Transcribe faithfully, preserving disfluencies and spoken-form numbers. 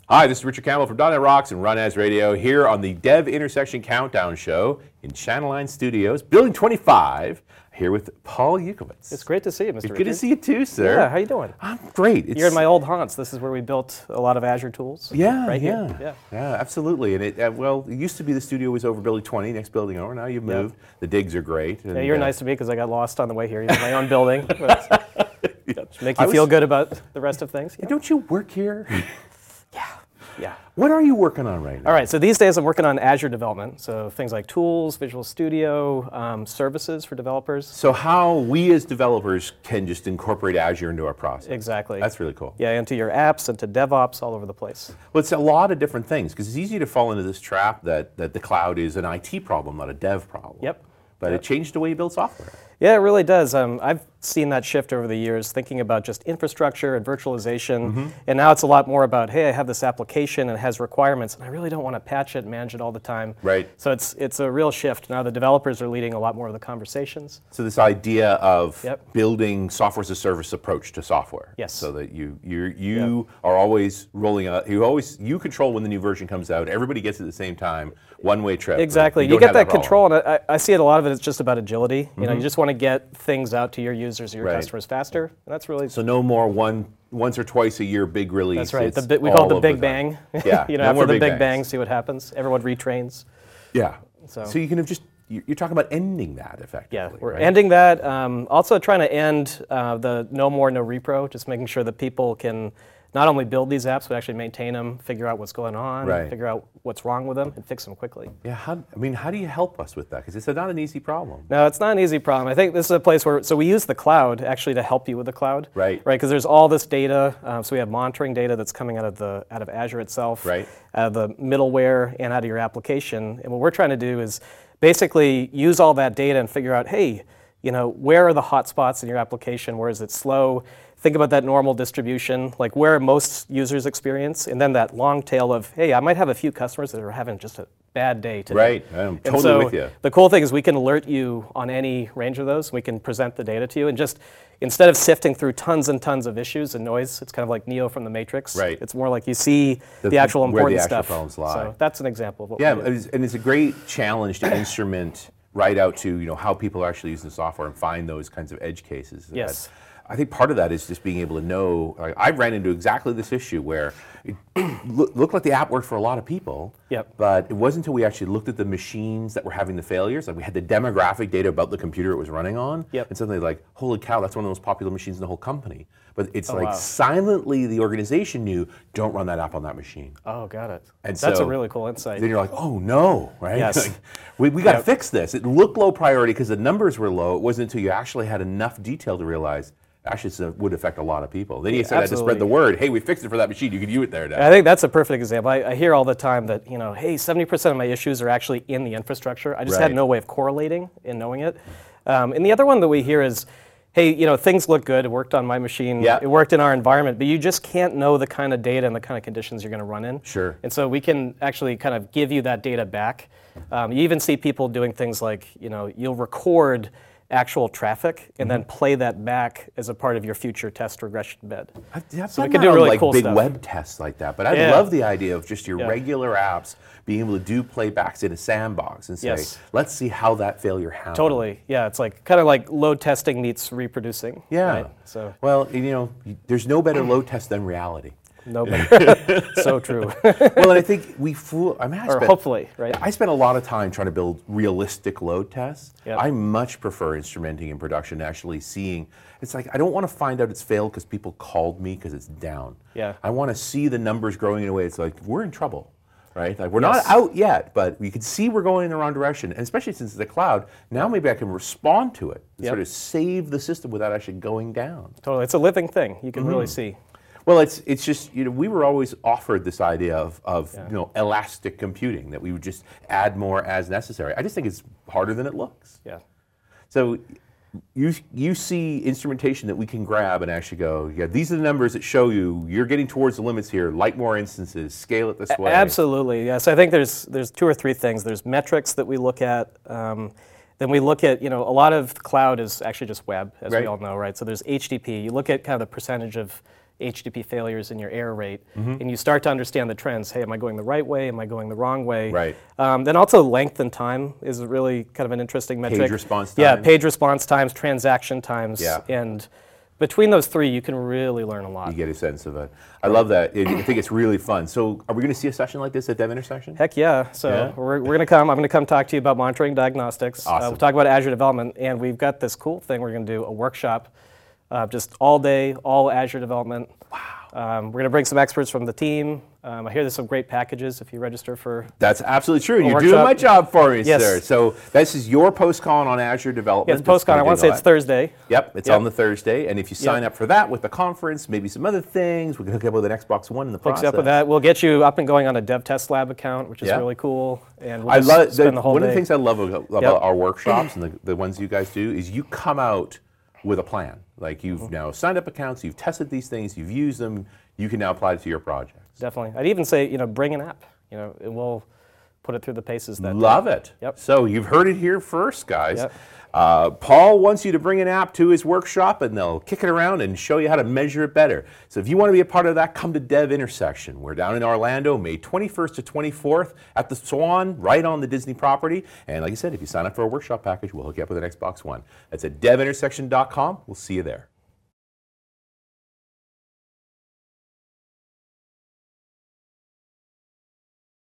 Hi, this is Richard Campbell from .dot net Rocks and Run As Radio here on the Dev Intersection Countdown Show in Channel nine Studios, Building twenty-five, here with Paul Yukowitz. It's great to see you, Mister It's Richard. good to see you too, sir. Yeah, how you doing? I'm great. It's, You're in my old haunts. This is where we built a lot of Azure tools. Yeah, right yeah, here. Yeah, yeah, absolutely. And it, uh, well, it used to be the studio was over Building twenty, next building over. Now you've moved. Yep. The digs are great. And, yeah, you're uh, nice to me because I got lost on the way here. You're in my own building. But, yeah, make you was, feel good about the rest of things. Yeah. Don't you work here? yeah. Yeah. What are you working on right now? All right, so these days I'm working on Azure development. So things like tools, Visual Studio, um, services for developers. So how we as developers can just incorporate Azure into our process. Exactly. That's really cool. Yeah, into your apps, into DevOps, all over the place. Well, it's a lot of different things because it's easy to fall into this trap that, that the cloud is an I T problem, not a dev problem. Yep. But yep. it changed the way you build software. Yeah, it really does. Um, I've seen that shift over the years, thinking about just infrastructure and virtualization. Mm-hmm. And now it's a lot more about, hey, I have this application and it has requirements, and I really don't want to patch it and manage it all the time. Right. So it's it's a real shift. Now the developers are leading a lot more of the conversations. So this idea of yep. building software as a service approach to software. Yes. So that you you you yep. are always rolling out. You always you control when the new version comes out. Everybody gets it at the same time. One way trip. Exactly. You, you get that, that control, and I, I see it a lot of it. It's just about agility. You mm-hmm. know, you just want to get things out to your users or your right. customers faster. And that's really so no more one once or twice a year big release. That's right. The, we call it the Big Bang. Yeah. you know, no after the big, big Bang, see what happens. Everyone retrains. Yeah. So, so you can have just you're talking about ending that effectively. Yeah, we're right? ending that. Um, also trying to end uh, the no more no repro. Just making sure that people can not only build these apps, but actually maintain them, figure out what's going on, right. figure out what's wrong with them, and fix them quickly. Yeah, how, I mean, how do you help us with that? Because it's not an easy problem. No, it's not an easy problem. I think this is a place where, so we use the cloud actually to help you with the cloud. Right. Right, because there's all this data. Um, so we have monitoring data that's coming out of the out of Azure itself, right. out of the middleware and out of your application. And what we're trying to do is basically use all that data and figure out, hey, you know, where are the hotspots in your application? Where is it slow? Think about that normal distribution, like where most users experience, and then that long tail of, hey, I might have a few customers that are having just a bad day today. Right, I'm and totally so with you. The cool thing is we can alert you on any range of those. We can present the data to you, and just instead of sifting through tons and tons of issues and noise, it's kind of like Neo from the Matrix. Right. It's more like you see the, the actual important where the actual stuff. Problems lie. So that's an example of what yeah, we do. Yeah, and it's a great challenge to instrument right out to you know how people are actually using the software and find those kinds of edge cases. Yes. That, I think part of that is just being able to know. Like, I ran into exactly this issue where it looked like the app worked for a lot of people, yep. but it wasn't until we actually looked at the machines that were having the failures. Like we had the demographic data about the computer it was running on, yep. and suddenly like, holy cow, that's one of the most popular machines in the whole company. But it's oh, like wow. silently the organization knew, don't run that app on that machine. Oh, got it. And that's so, a really cool insight. Then you're like, oh no, right? Yes. like, we we got to yep. fix this. It looked low priority because the numbers were low. It wasn't until you actually had enough detail to realize, actually, it would affect a lot of people. Then you yeah, said had to spread the word. Hey, we fixed it for that machine. You can use it there now. I think that's a perfect example. I, I hear all the time that, you know, hey, seventy percent of my issues are actually in the infrastructure. I just right. had no way of correlating and knowing it. Um, and the other one that we hear is, hey, you know, things look good. It worked on my machine. Yeah. It worked in our environment. But you just can't know the kind of data and the kind of conditions you're going to run in. Sure. And so we can actually kind of give you that data back. Um, you even see people doing things like, you know, you'll record actual traffic and mm-hmm. then play that back as a part of your future test regression bed. I've, I've so done we can that do on really like cool big stuff. web tests like that, but I yeah. love the idea of just your yeah. regular apps being able to do playbacks in a sandbox and say, yes. let's see how that failure happened. Totally, yeah. It's like kind of like load testing meets reproducing. Yeah. Right? So well, you know, there's no better load test than reality. No better. So true. Well, and I think we fool. I mean, I or spent, hopefully, right? I spent a lot of time trying to build realistic load tests. Yep. I much prefer instrumenting in production, actually seeing. It's like I don't want to find out it's failed because people called me because it's down. Yeah. I want to see the numbers growing in a way. It's like we're in trouble, right? Like we're yes. not out yet, but we can see we're going in the wrong direction. And especially since it's the cloud, now maybe I can respond to it and yep. sort of save the system without actually going down. Totally, it's a living thing. You can mm-hmm. really see. Well, it's it's just, you know, we were always offered this idea of, of yeah. you know, elastic computing, that we would just add more as necessary. I just think it's harder than it looks. Yeah. So you you see instrumentation that we can grab and actually go, yeah, these are the numbers that show you you're getting towards the limits here, like more instances, scale it this way. Absolutely, yes. I think there's there's two or three things. There's metrics that we look at. Um, Then we look at, you know, a lot of cloud is actually just web, as right. we all know, right? So there's H T T P. You look at kind of the percentage of H T T P failures and your error rate, Mm-hmm. and you start to understand the trends. Hey, am I going the right way? Am I going the wrong way? Right. Um, then also length and time is really kind of an interesting metric. response Yeah, times. page response times, transaction times, Yeah. and between those three, you can really learn a lot. You get a sense of it. I love that. I I think it's really fun. So are we going to see a session like this at Dev Intersection? Heck yeah. So Yeah? we're, we're going to come. I'm going to come talk to you about monitoring diagnostics. Uh, Awesome. we'll talk about Azure development, and we've got this cool thing. We're going to do a workshop, uh, just all day, all Azure development. Wow. Um, we're going to bring some experts from the team. Um, I hear there's some great packages if you register for. That's absolutely true. You're workshop. doing my job for me, Yes. sir. So this is your postcon on Azure development. Yeah, it's PostCon. I want to say it's Thursday. Yep, it's Yep. on the Thursday. And if you sign Yep. up for that with the conference, maybe some other things, we can hook you up with an Xbox One in the Hooks process. you up with that. We'll get you up and going on a Dev Test Lab account, which is Yeah. really cool. And we'll I just love spend the, the whole one day. of the things I love about, about Yep. our workshops and the, the ones you guys do is you come out with a plan. Like you've Mm-hmm. now signed up accounts, you've tested these things, you've used them, you can now apply it to your projects. Definitely. I'd even say, you know, bring an app. You know, and we'll put it through the paces that. Love it. Yep. So you've heard it here first, guys. Yep. Uh, Paul wants you to bring an app to his workshop, and they'll kick it around and show you how to measure it better. So if you want to be a part of that, come to Dev Intersection. We're down in Orlando, May twenty-first to twenty-fourth at the Swan, right on the Disney property. And like I said, if you sign up for a workshop package, we'll hook you up with an Xbox One. That's at dev intersection dot com. We'll see you there.